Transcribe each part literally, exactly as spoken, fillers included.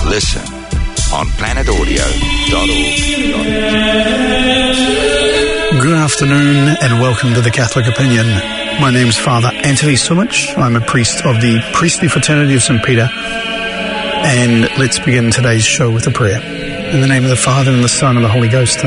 Listen on planet audio dot org. Good afternoon and welcome to the Catholic Opinion. My name's Father Anthony Sumich. I'm a priest of the Priestly Fraternity of Saint Peter. And let's begin today's show with a prayer. In the name of the Father, and the Son, and the Holy Ghost.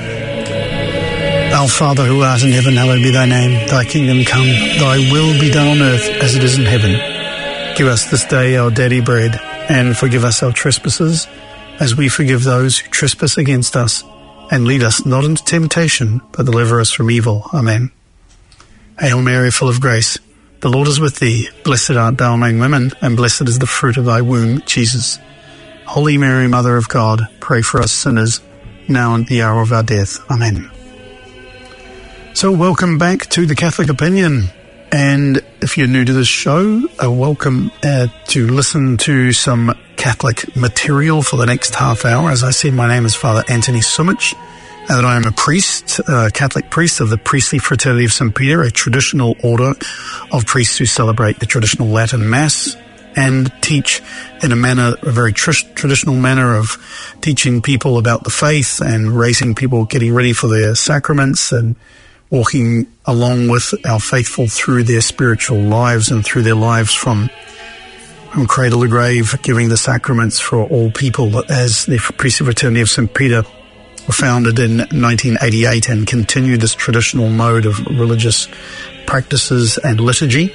Amen. Our Father, who art in heaven, hallowed be thy name. Thy kingdom come, thy will be done on earth as it is in heaven. Give us this day our daily bread, and forgive us our trespasses, as we forgive those who trespass against us. And lead us not into temptation, but deliver us from evil. Amen. Hail Mary, full of grace, the Lord is with thee. Blessed art thou among women, and blessed is the fruit of thy womb, Jesus. Holy Mary, Mother of God, pray for us sinners, now and at the hour of our death. Amen. So welcome back to the Catholic Opinion. And if you're new to this show, uh, welcome uh, to listen to some Catholic material for the next half hour. As I said, my name is Father Anthony Sumich, and that I am a priest, a Catholic priest of the Priestly Fraternity of Saint Peter, a traditional order of priests who celebrate the traditional Latin Mass and teach in a manner, a very tr- traditional manner of teaching people about the faith and raising people, getting ready for their sacraments and walking along with our faithful through their spiritual lives and through their lives from, from cradle to grave, giving the sacraments for all people, as the Priestly Fraternity of Saint Peter were founded in nineteen eighty-eight and continue this traditional mode of religious practices and liturgy.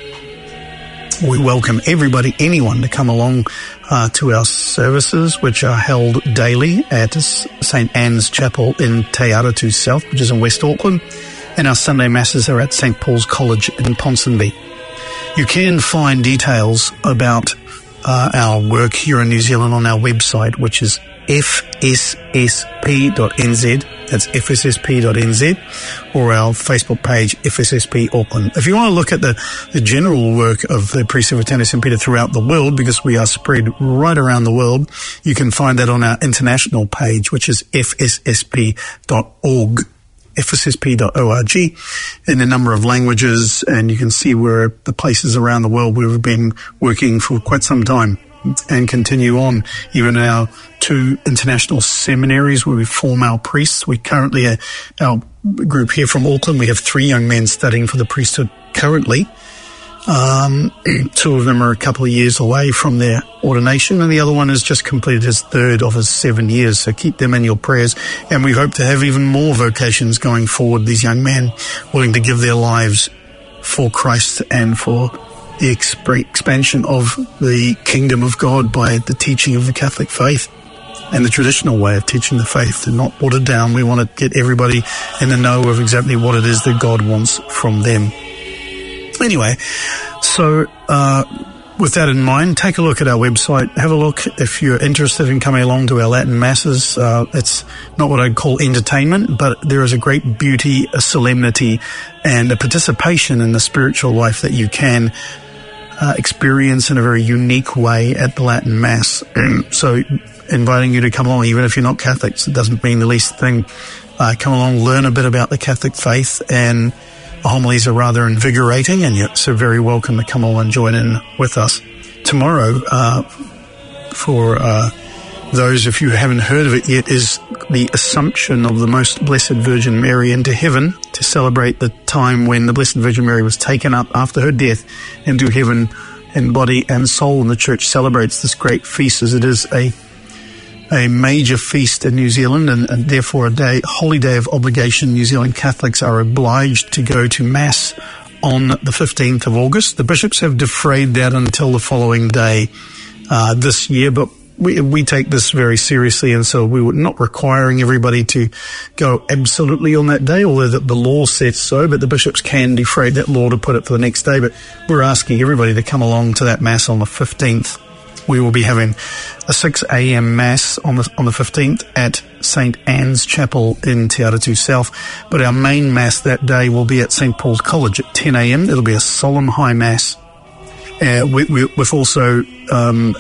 We welcome everybody, anyone, to come along uh, to our services, which are held daily at Saint Anne's Chapel in Te Aratu South, which is in West Auckland, and our Sunday Masses are at Saint Paul's College in Ponsonby. You can find details about uh, our work here in New Zealand on our website, which is f s s p dot n z. That's f s s p dot n z, or our Facebook page, F S S P Auckland. If you want to look at the, the general work of the Priestly Fraternity of Saint Peter throughout the world, because we are spread right around the world, you can find that on our international page, which is f s s p dot org. f s s p dot org, in a number of languages, and you can see where the places around the world where we've been working for quite some time and continue on. Even our two international seminaries where we form our priests. We currently, uh, our group here from Auckland, we have three young men studying for the priesthood currently. Um, two of them are a couple of years away from their ordination, and the other one has just completed his third of his seven years. So keep them in your prayers, and we hope to have even more vocations going forward. These young men willing to give their lives for Christ and for the exp- expansion of the kingdom of God by the teaching of the Catholic faith and the traditional way of teaching the faith, to not water down. We want to get everybody in the know of exactly what it is that God wants from them. Anyway, so uh, with that in mind, take a look at our website. Have a look if you're interested in coming along to our Latin Masses. Uh, it's not what I'd call entertainment, but there is a great beauty, a solemnity, and a participation in the spiritual life that you can uh, experience in a very unique way at the Latin Mass. So inviting you to come along, even if you're not Catholics, it doesn't mean the least thing. Uh, come along, learn a bit about the Catholic faith, and the homilies are rather invigorating, and you're so very welcome to come along and join in with us. Tomorrow, uh, for uh, those of you who haven't heard of it yet, is the Assumption of the Most Blessed Virgin Mary into heaven, to celebrate the time when the Blessed Virgin Mary was taken up after her death into heaven in body and soul. And the Church celebrates this great feast, as it is a a major feast in New Zealand, and, and therefore a day, holy day of obligation. New Zealand Catholics are obliged to go to Mass on the fifteenth of August. The bishops have defrayed that until the following day uh, this year, but we, we take this very seriously, and so we were not requiring everybody to go absolutely on that day, although the, the law says so, but the bishops can defray that law to put it for the next day. But we're asking everybody to come along to that Mass on the fifteenth. We will be having a six a.m. Mass on the on the fifteenth at Saint Anne's Chapel in Te Aratu South, but our main Mass that day will be at Saint Paul's College at ten a.m. It'll be a solemn high Mass, uh, with, with also um,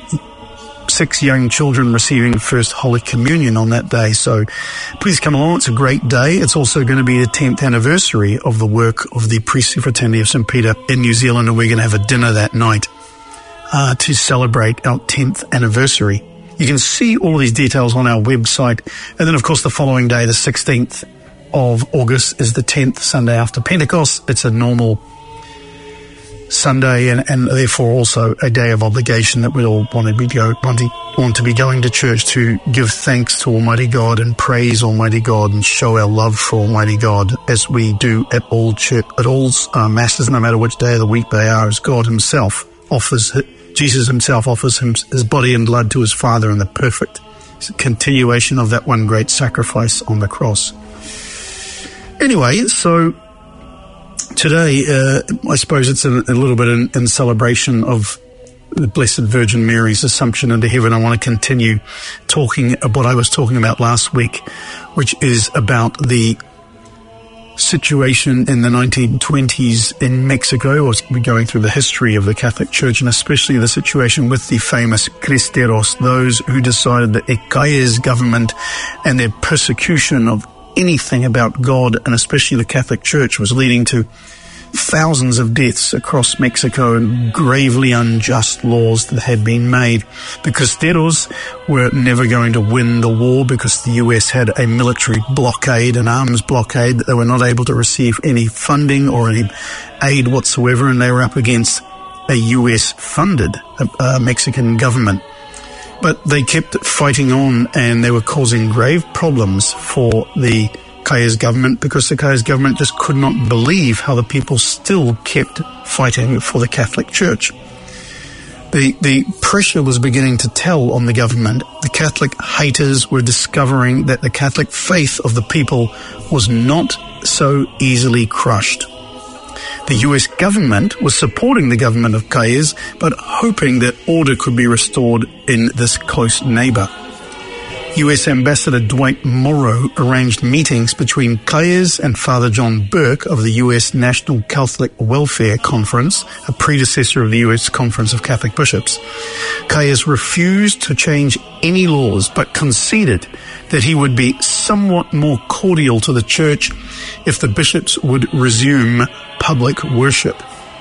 six young children receiving First Holy Communion on that day. So please come along. It's a great day. It's also going to be the tenth anniversary of the work of the Priestly Fraternity of Saint Peter in New Zealand, and we're going to have a dinner that night Uh, to celebrate our tenth anniversary. You can see all of these details on our website. And then, of course, the following day, the sixteenth of August, is the tenth Sunday after Pentecost. It's a normal Sunday, and, and therefore also a day of obligation that we all want to be go want to, want to be going to church to give thanks to Almighty God and praise Almighty God and show our love for Almighty God, as we do at all church, at all uh, masses, no matter which day of the week they are, as God Himself offers, Jesus Himself offers him, His body and blood to His Father in the perfect continuation of that one great sacrifice on the cross. Anyway, so today, uh, I suppose it's a, a little bit in, in celebration of the Blessed Virgin Mary's Assumption into heaven. I want to continue talking about what I was talking about last week, which is about the situation in the nineteen twenties in Mexico. We're going through the history of the Catholic Church, and especially the situation with the famous Cristeros, those who decided that Ecaya's government and their persecution of anything about God, and especially the Catholic Church, was leading to thousands of deaths across Mexico and gravely unjust laws that had been made. The Cristeros were never going to win the war because the U S had a military blockade, an arms blockade, that they were not able to receive any funding or any aid whatsoever, and they were up against a U S-funded uh, uh, Mexican government. But they kept fighting on, and they were causing grave problems for the Ecaya's government, because the Ecaya's government just could not believe how the people still kept fighting for the Catholic Church. The, the pressure was beginning to tell on the government. The Catholic haters were discovering that the Catholic faith of the people was not so easily crushed. The U S government was supporting the government of Calles, but hoping that order could be restored in this close neighbour. U S Ambassador Dwight Morrow arranged meetings between Calles and Father John Burke of the U S National Catholic Welfare Conference, a predecessor of the U S Conference of Catholic Bishops. Calles refused to change any laws, but conceded that he would be somewhat more cordial to the Church if the bishops would resume public worship.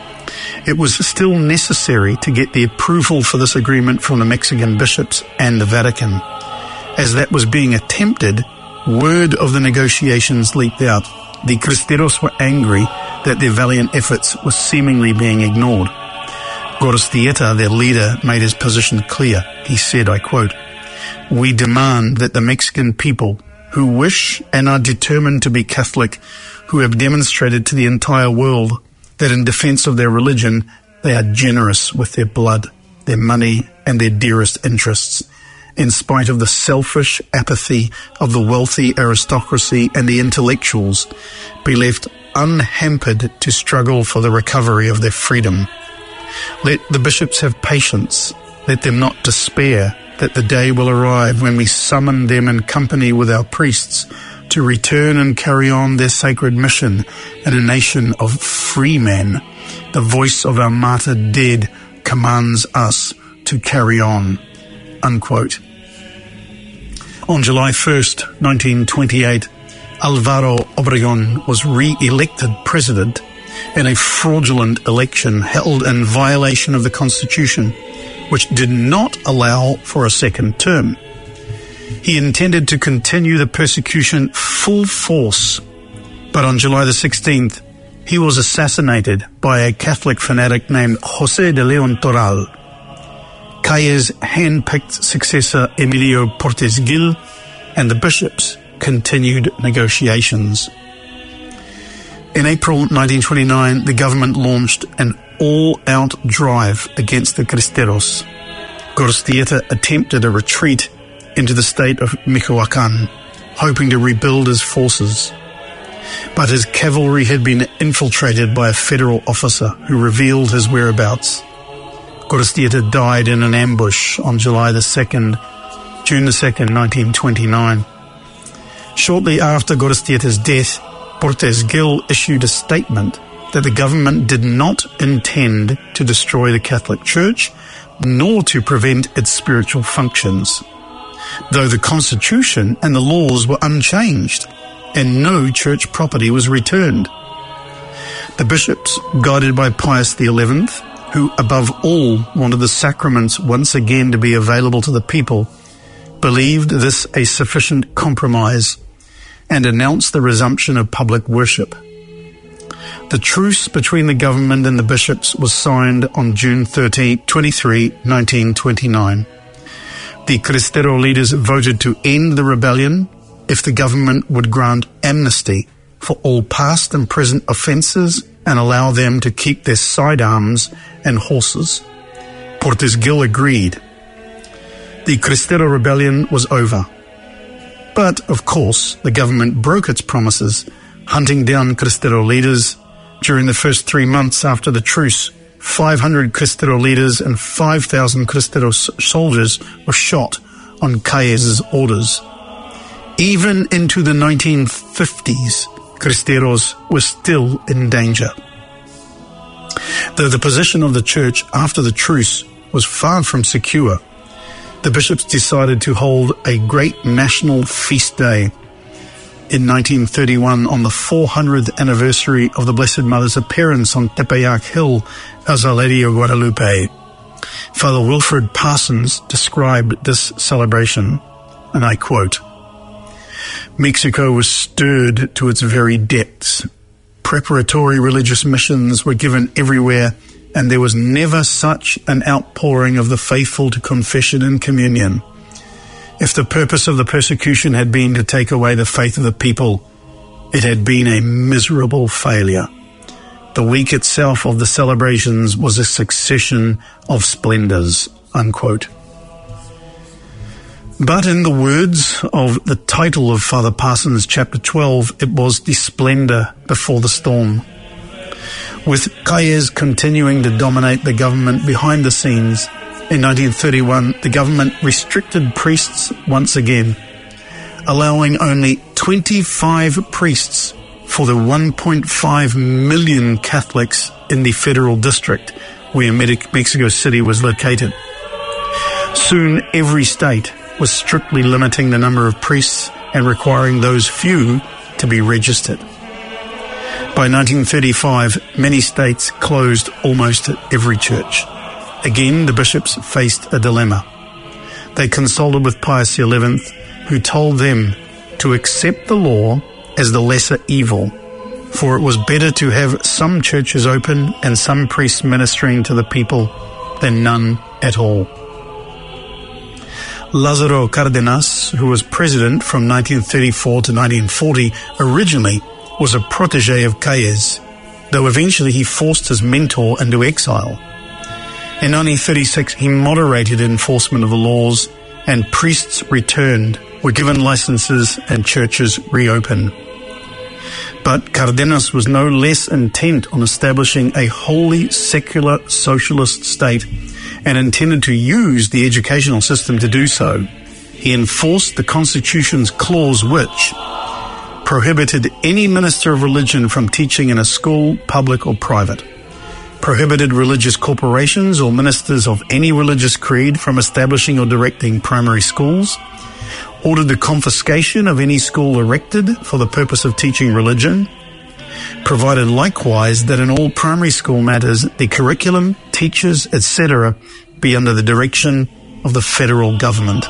It was still necessary to get the approval for this agreement from the Mexican bishops and the Vatican. As that was being attempted, word of the negotiations leaked out. The Cristeros were angry that their valiant efforts were seemingly being ignored. Gorostieta, their leader, made his position clear. He said, I quote, "We demand that the Mexican people, who wish and are determined to be Catholic, who have demonstrated to the entire world that in defense of their religion they are generous with their blood, their money, and their dearest interests, in spite of the selfish apathy of the wealthy aristocracy and the intellectuals, be left unhampered to struggle for the recovery of their freedom. Let the bishops have patience. Let them not despair that the day will arrive when we summon them in company with our priests to return and carry on their sacred mission in a nation of free men. The voice of our martyred dead commands us to carry on." Unquote. On July first, nineteen twenty-eight, Alvaro Obregón was re-elected president in a fraudulent election held in violation of the Constitution, which did not allow for a second term. He intended to continue the persecution full force, but on July the sixteenth, he was assassinated by a Catholic fanatic named José de León Toral. Calles' hand-picked successor Emilio Portes Gil and the bishops continued negotiations. In April nineteen twenty-nine, the government launched an all-out drive against the Cristeros. Gorostieta attempted a retreat into the state of Michoacán, hoping to rebuild his forces. But his cavalry had been infiltrated by a federal officer who revealed his whereabouts. Gorostieta died in an ambush on July the second, June the second, nineteen twenty-nine. Shortly after Gorostieta's death, Portes Gil issued a statement that the government did not intend to destroy the Catholic Church, nor to prevent its spiritual functions, though the Constitution and the laws were unchanged, and no church property was returned. The bishops, guided by Pius the eleventh, who above all wanted the sacraments once again to be available to the people, believed this a sufficient compromise and announced the resumption of public worship. The truce between the government and the bishops was signed on June twenty-third, nineteen twenty-nine. The Cristero leaders voted to end the rebellion if the government would grant amnesty for all past and present offences and allow them to keep their sidearms and horses. Portes Gil agreed. The Cristero rebellion was over. But, of course, the government broke its promises, hunting down Cristero leaders. During the first three months after the truce, five hundred Cristero leaders and five thousand Cristero soldiers were shot on Calles' orders. Even into the nineteen fifties, Cristeros were still in danger. Though the position of the church after the truce was far from secure, the bishops decided to hold a great national feast day in nineteen thirty-one on the four hundredth anniversary of the Blessed Mother's appearance on Tepeyac Hill as Our Lady of Guadalupe. Father Wilfred Parsons described this celebration, and I quote, "Mexico was stirred to its very depths. Preparatory religious missions were given everywhere, and there was never such an outpouring of the faithful to confession and communion. If the purpose of the persecution had been to take away the faith of the people, it had been a miserable failure. The week itself of the celebrations was a succession of splendors," unquote. But in the words of the title of Father Parsons, chapter twelve, it was the splendor before the storm. With Calles continuing to dominate the government behind the scenes, in nineteen thirty-one, the government restricted priests once again, allowing only twenty-five priests for the one point five million Catholics in the federal district where Mexico City was located. Soon, every state was strictly limiting the number of priests and requiring those few to be registered. By nineteen thirty-five, many states closed almost every church. Again, the bishops faced a dilemma. They consulted with Pius the eleventh, who told them to accept the law as the lesser evil, for it was better to have some churches open and some priests ministering to the people than none at all. Lázaro Cárdenas, who was president from nineteen thirty-four to nineteen forty, originally was a protege of Calles, though eventually he forced his mentor into exile. In nineteen thirty-six, he moderated enforcement of the laws, and priests returned, were given licenses, and churches reopened. But Cárdenas was no less intent on establishing a wholly secular socialist state and intended to use the educational system to do so. He enforced the Constitution's clause which prohibited any minister of religion from teaching in a school, public or private, prohibited religious corporations or ministers of any religious creed from establishing or directing primary schools, ordered the confiscation of any school erected for the purpose of teaching religion, provided likewise that in all primary school matters the curriculum, teachers, et cetera be under the direction of the federal government.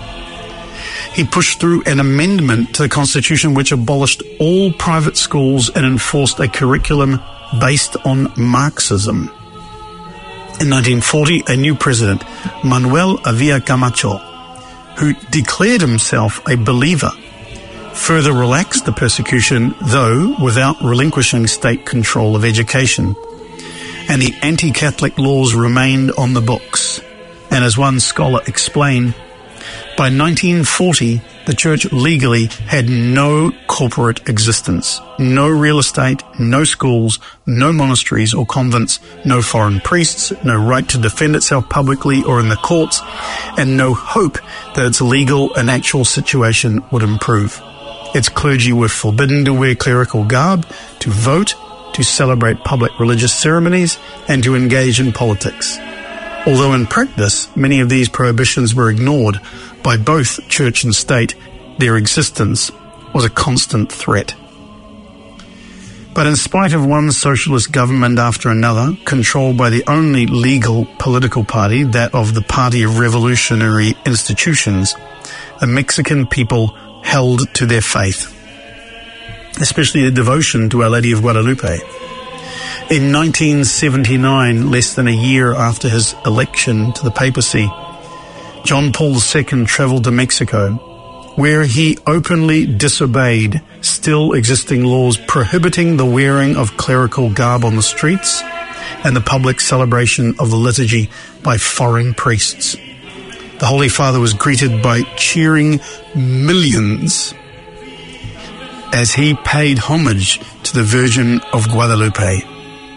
He pushed through an amendment to the Constitution which abolished all private schools and enforced a curriculum based on Marxism. In nineteen forty, a new president, Manuel Avila Camacho, who declared himself a believer, further relaxed the persecution, though without relinquishing state control of education. And the anti-Catholic laws remained on the books. And as one scholar explained, by nineteen forty, the church legally had no corporate existence, no real estate, no schools, no monasteries or convents, no foreign priests, no right to defend itself publicly or in the courts, and no hope that its legal and actual situation would improve. Its clergy were forbidden to wear clerical garb, to vote, to celebrate public religious ceremonies, and to engage in politics. Although in practice, many of these prohibitions were ignored by both church and state, their existence was a constant threat. But in spite of one socialist government after another, controlled by the only legal political party, that of the Party of Revolutionary Institutions, the Mexican people held to their faith, especially their devotion to Our Lady of Guadalupe. In nineteen seventy-nine, less than a year after his election to the papacy, John Paul the Second travelled to Mexico, where he openly disobeyed still existing laws prohibiting the wearing of clerical garb on the streets and the public celebration of the liturgy by foreign priests. The Holy Father was greeted by cheering millions as he paid homage to the Virgin of Guadalupe.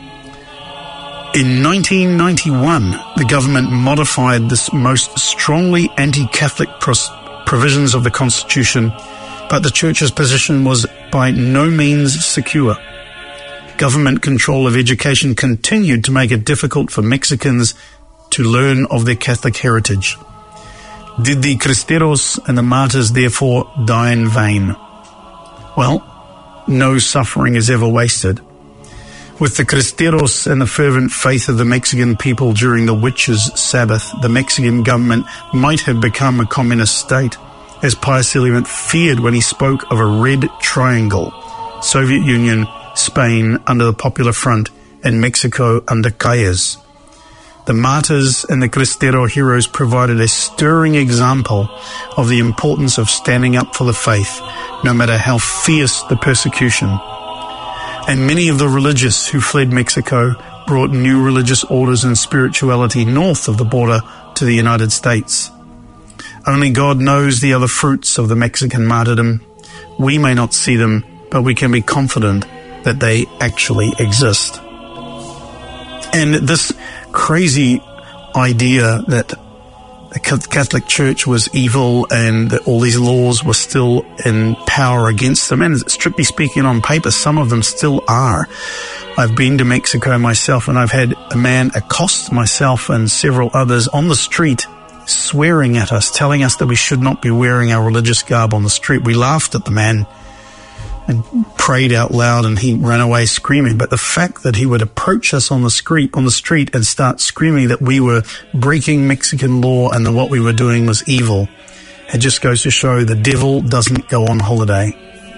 In nineteen ninety-one, the government modified the most strongly anti-Catholic pros- provisions of the Constitution, but the Church's position was by no means secure. Government control of education continued to make it difficult for Mexicans to learn of their Catholic heritage. Did the Cristeros and the martyrs therefore die in vain? Well, no suffering is ever wasted. With the Cristeros and the fervent faith of the Mexican people during the Witches' Sabbath, the Mexican government might have become a communist state, as Pius Eliot feared when he spoke of a red triangle: Soviet Union, Spain under the Popular Front, and Mexico under Calles. The martyrs and the Cristero heroes provided a stirring example of the importance of standing up for the faith, no matter how fierce the persecution. And many of the religious who fled Mexico brought new religious orders and spirituality north of the border to the United States. Only God knows the other fruits of the Mexican martyrdom. We may not see them, but we can be confident that they actually exist. And this crazy idea that the Catholic Church was evil and that all these laws were still in power against them, and strictly speaking on paper, some of them still are. I've been to Mexico myself, and I've had a man accost myself and several others on the street, swearing at us, telling us that we should not be wearing our religious garb on the street. We laughed at the man and prayed out loud, and he ran away screaming. But the fact that he would approach us on the street, on the street and start screaming that we were breaking Mexican law and that what we were doing was evil, it just goes to show the devil doesn't go on holiday.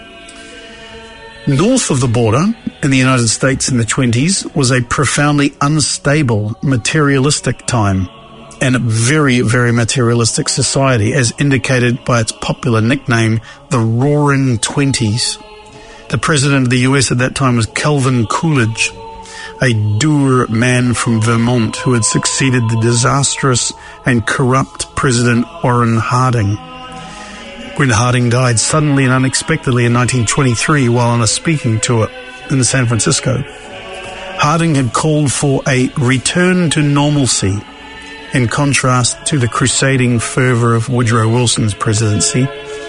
North of the border, in the United States in the twenties, was a profoundly unstable, materialistic time, and a very, very materialistic society, as indicated by its popular nickname, the Roaring Twenties. The president of the U S at that time was Calvin Coolidge, a dour man from Vermont who had succeeded the disastrous and corrupt President Warren Harding. When Harding died suddenly and unexpectedly in nineteen twenty-three while on a speaking tour in San Francisco, Harding had called for a return to normalcy, in contrast to the crusading fervour of Woodrow Wilson's presidency.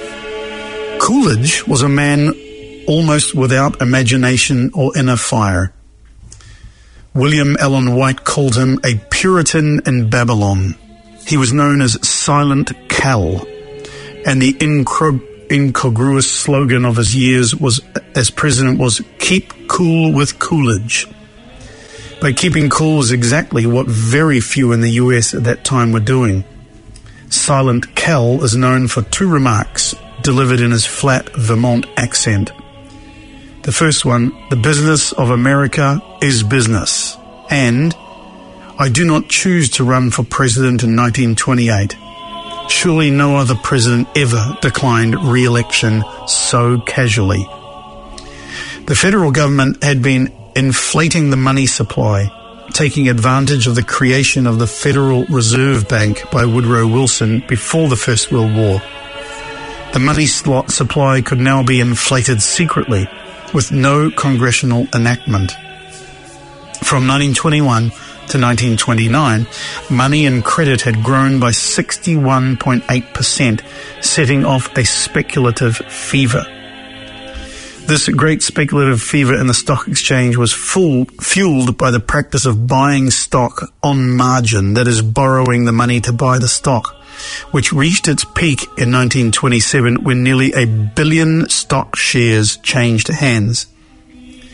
Coolidge was a man almost without imagination or inner fire. William Allen White called him a Puritan in Babylon. He was known as Silent Cal, and the incro- incongruous slogan of his years was, as president, was "Keep cool with Coolidge." But keeping cool was exactly what very few in the U S at that time were doing. Silent Cal is known for two remarks delivered in his flat Vermont accent. The first one: the business of America is business, and I do not choose to run for president in nineteen twenty-eight. Surely no other president ever declined re-election so casually. The federal government had been inflating the money supply, taking advantage of the creation of the Federal Reserve Bank by Woodrow Wilson before the First World War. The money slot supply could now be inflated secretly, with no congressional enactment. From nineteen twenty-one to nineteen twenty-nine, money and credit had grown by sixty-one point eight percent, setting off a speculative fever. This great speculative fever in the stock exchange was full, fueled by the practice of buying stock on margin, that is, borrowing the money to buy the stock, which reached its peak in nineteen twenty-seven when nearly a billion stock shares changed hands.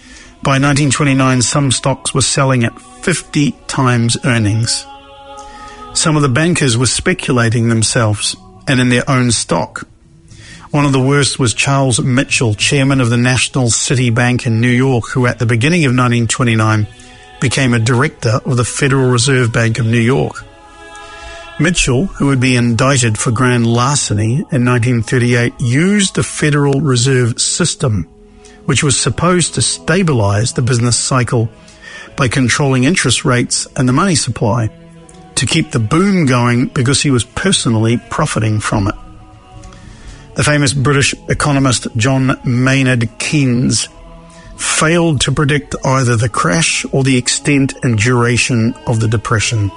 By nineteen twenty-nine, some stocks were selling at fifty times earnings. Some of the bankers were speculating themselves and in their own stock. One of the worst was Charles Mitchell, chairman of the National City Bank in New York, who at the beginning of nineteen twenty-nine became a director of the Federal Reserve Bank of New York. Mitchell, who would be indicted for grand larceny in nineteen thirty-eight, used the Federal Reserve System, which was supposed to stabilize the business cycle by controlling interest rates and the money supply, to keep the boom going because he was personally profiting from it. The famous British economist John Maynard Keynes failed to predict either the crash or the extent and duration of the Depression.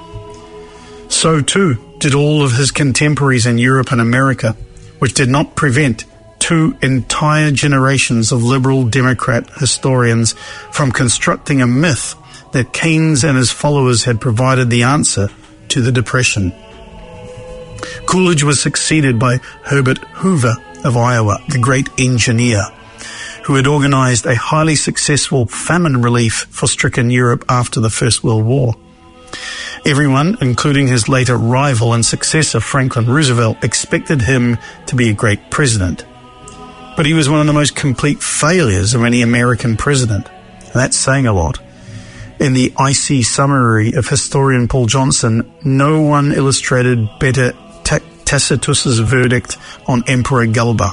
So too did all of his contemporaries in Europe and America, which did not prevent two entire generations of liberal Democrat historians from constructing a myth that Keynes and his followers had provided the answer to the Depression. Coolidge was succeeded by Herbert Hoover of Iowa, the great engineer, who had organized a highly successful famine relief for stricken Europe after the First World War. Everyone, including his later rival and successor Franklin Roosevelt, expected him to be a great president. But he was one of the most complete failures of any American president. And that's saying a lot. In the icy summary of historian Paul Johnson, no one illustrated better Tacitus's verdict on Emperor Galba.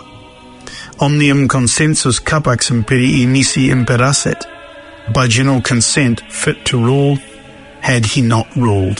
Omnium consensus capax imperii nisi imperasset. By general consent, fit to rule, had he not ruled.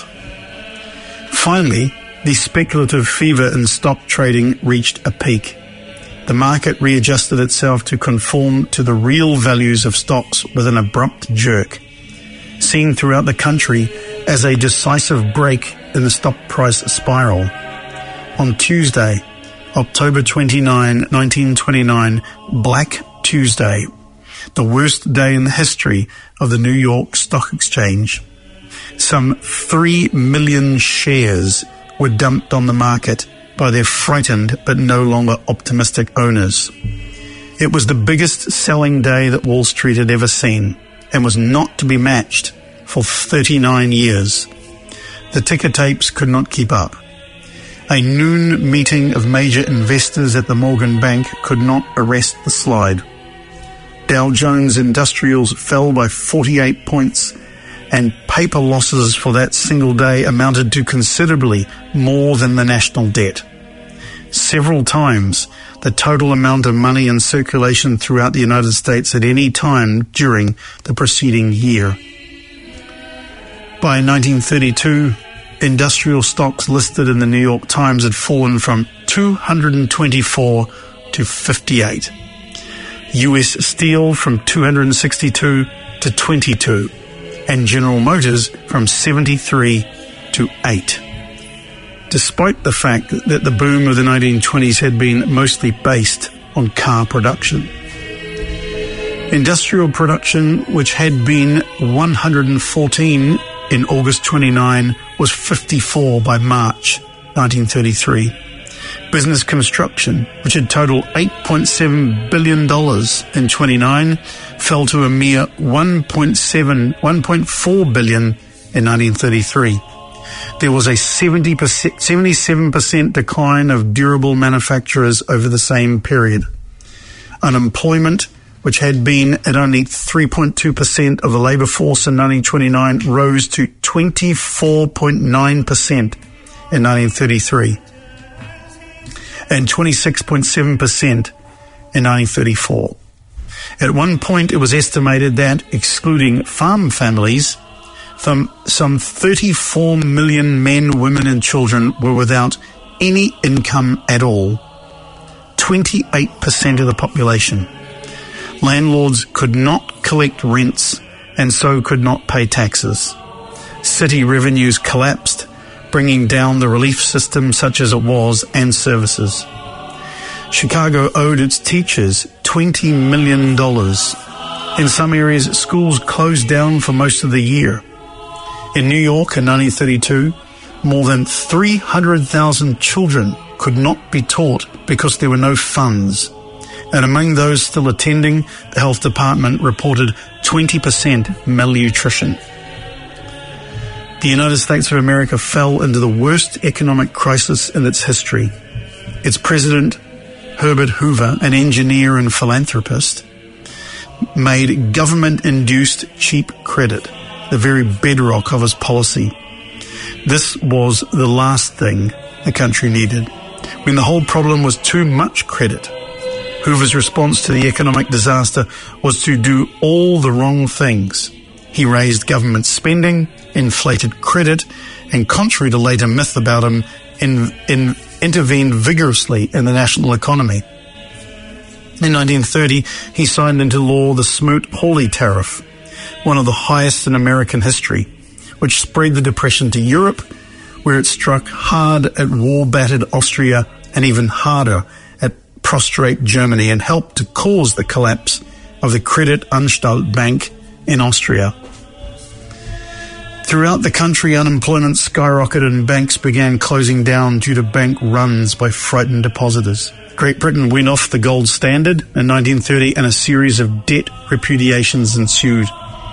Finally, the speculative fever in stock trading reached a peak. The market readjusted itself to conform to the real values of stocks with an abrupt jerk, seen throughout the country as a decisive break in the stock price spiral. On Tuesday, October twenty-ninth, nineteen twenty-nine, Black Tuesday, the worst day in the history of the New York Stock Exchange, some three million shares were dumped on the market by their frightened but no longer optimistic owners. It was the biggest selling day that Wall Street had ever seen and was not to be matched for thirty-nine years. The ticker tapes could not keep up. A noon meeting of major investors at the Morgan Bank could not arrest the slide. Dow Jones Industrials fell by forty-eight points, and paper losses for that single day amounted to considerably more than the national debt. Several times the total amount of money in circulation throughout the United States at any time during the preceding year. By nineteen thirty-two, industrial stocks listed in the New York Times had fallen from two hundred twenty-four to fifty-eight. U S Steel from two hundred sixty-two to twenty-two, and General Motors from seventy-three to eight. Despite the fact that the boom of the nineteen twenties had been mostly based on car production. Industrial production, which had been one hundred fourteen in August twenty-ninth, was fifty-four by March nineteen thirty-three. Business construction, which had totaled eight point seven billion dollars in twenty-nine, fell to a mere one point seven, one point four billion dollars in nineteen thirty-three. There was a seventy percent, seventy-seven percent decline of durable manufacturers over the same period. Unemployment, which had been at only three point two percent of the labour force in nineteen twenty-nine, rose to twenty-four point nine percent in nineteen thirty-three and twenty-six point seven percent in nineteen thirty-four. At one point, it was estimated that, excluding farm families, some, some thirty-four million men, women and children were without any income at all, twenty-eight percent of the population. Landlords could not collect rents and so could not pay taxes. City revenues collapsed, bringing down the relief system such as it was and services. Chicago owed its teachers twenty million dollars. In some areas, schools closed down for most of the year. In New York in nineteen thirty-two, more than three hundred thousand children could not be taught because there were no funds. And among those still attending, the health department reported twenty percent malnutrition. The United States of America fell into the worst economic crisis in its history. Its president, Herbert Hoover, an engineer and philanthropist, made government-induced cheap credit the very bedrock of his policy. This was the last thing the country needed. When the whole problem was too much credit, Hoover's response to the economic disaster was to do all the wrong things. He raised government spending, inflated credit, and contrary to later myth about him, in, in, intervened vigorously in the national economy. In nineteen thirty, he signed into law the Smoot-Hawley Tariff, one of the highest in American history, which spread the Depression to Europe, where it struck hard at war-battered Austria and even harder at prostrate Germany, and helped to cause the collapse of the Kreditanstalt Bank in Austria. Throughout the country, unemployment skyrocketed and banks began closing down due to bank runs by frightened depositors. Great Britain went off the gold standard in nineteen thirty, and a series of debt repudiations ensued.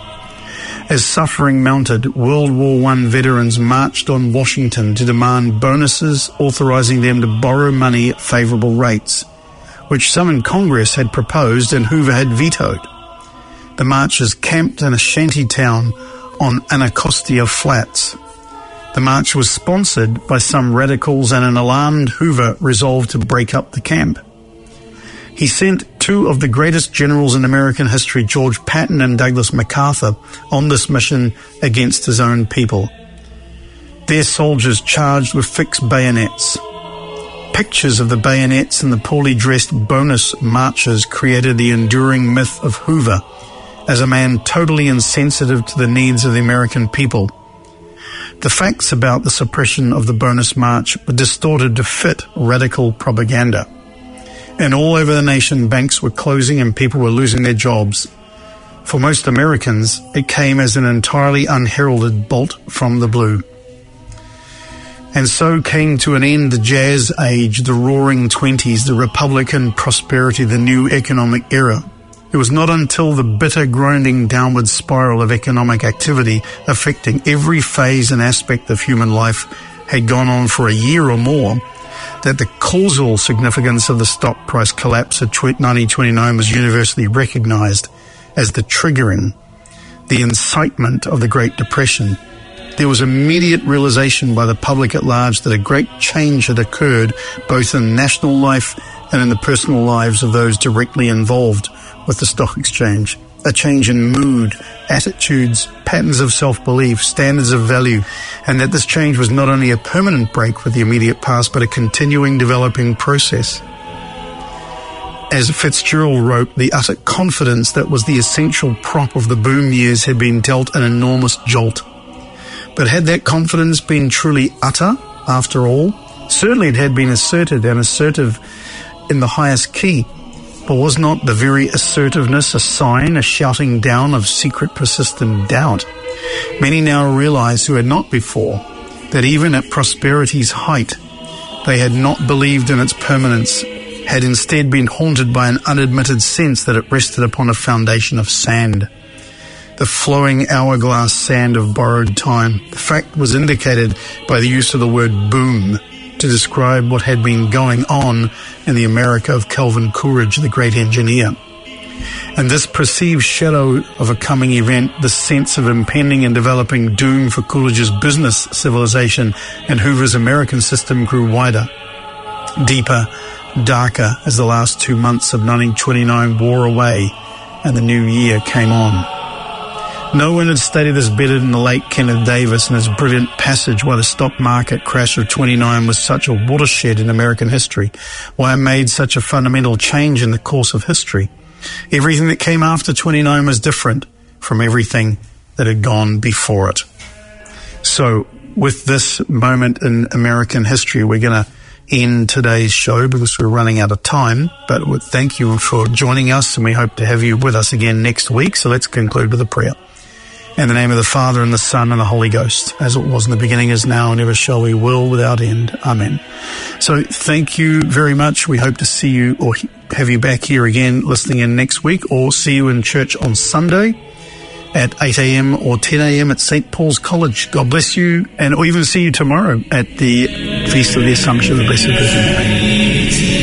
As suffering mounted, World War One veterans marched on Washington to demand bonuses authorizing them to borrow money at favorable rates, which some in Congress had proposed and Hoover had vetoed. The marchers camped in a shanty town on Anacostia Flats. The march was sponsored by some radicals, and an alarmed Hoover resolved to break up the camp. He sent two of the greatest generals in American history, George Patton and Douglas MacArthur, on this mission against his own people. Their soldiers charged with fixed bayonets. Pictures of the bayonets and the poorly dressed bonus marchers created the enduring myth of Hoover as a man totally insensitive to the needs of the American people. The facts about the suppression of the bonus march were distorted to fit radical propaganda. And all over the nation, banks were closing and people were losing their jobs. For most Americans, it came as an entirely unheralded bolt from the blue. And so came to an end the jazz age, the roaring twenties, the Republican prosperity, the new economic era. It was not until the bitter, grinding downward spiral of economic activity affecting every phase and aspect of human life had gone on for a year or more that the causal significance of the stock price collapse of nineteen twenty-nine was universally recognized as the triggering, the incitement of the Great Depression. There was immediate realization by the public at large that a great change had occurred both in national life and in the personal lives of those directly involved with the stock exchange. A change in mood, attitudes, patterns of self-belief, standards of value, and that this change was not only a permanent break with the immediate past, but a continuing developing process. As Fitzgerald wrote, the utter confidence that was the essential prop of the boom years had been dealt an enormous jolt. But had that confidence been truly utter, after all? Certainly it had been asserted and assertive in the highest key. But was not the very assertiveness a sign, a shouting down of secret persistent doubt? Many now realize who had not before that even at prosperity's height, they had not believed in its permanence, had instead been haunted by an unadmitted sense that it rested upon a foundation of sand. The flowing hourglass sand of borrowed time. The fact was indicated by the use of the word boom to describe what had been going on in the America of Calvin Coolidge, the great engineer. And this perceived shadow of a coming event, the sense of impending and developing doom for Coolidge's business civilization and Hoover's American system grew wider, deeper, darker as the last two months of nineteen twenty-nine wore away and the new year came on. No one had stated this better than the late Kenneth Davis in his brilliant passage why the stock market crash of twenty-nine was such a watershed in American history, why it made such a fundamental change in the course of history. Everything that came after twenty-nine was different from everything that had gone before it. So, with this moment in American history, we're going to end today's show because we're running out of time. But thank you for joining us, and we hope to have you with us again next week. So let's conclude with a prayer. In the name of the Father, and the Son, and the Holy Ghost, as it was in the beginning, is now, and ever shall be, will without end. Amen. So thank you very much. We hope to see you or have you back here again listening in next week, or see you in church on Sunday at eight a.m. or ten a.m. at Saint Paul's College. God bless you, and or even see you tomorrow at the Feast of the Assumption of the Blessed Virgin Mary.